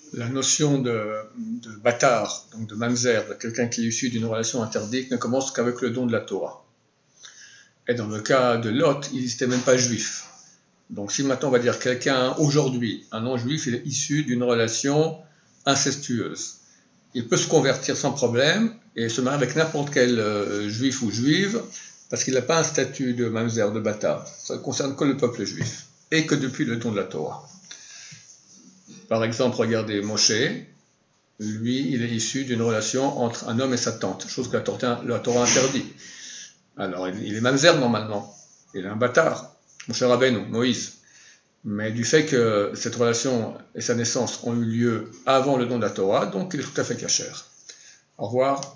La notion de bâtard, donc de mamzer, de quelqu'un qui est issu d'une relation interdite, ne commence qu'avec le don de la Torah. Et dans le cas de Lot, il n'était même pas juif. Donc si maintenant on va dire quelqu'un aujourd'hui, un non-juif, il est issu d'une relation incestueuse, il peut se convertir sans problème et se marier avec n'importe quel juif ou juive, parce qu'il n'a pas un statut de mamzer, de bâtard. Ça ne concerne que le peuple juif, et que depuis le don de la Torah. Par exemple, regardez Moshe, lui, il est issu d'une relation entre un homme et sa tante, chose que la Torah interdit. Alors, il est mamzer normalement, il est un bâtard, Moshe Rabbeinu, Moïse. Mais du fait que cette relation et sa naissance ont eu lieu avant le don de la Torah, donc il est tout à fait cachère. Au revoir.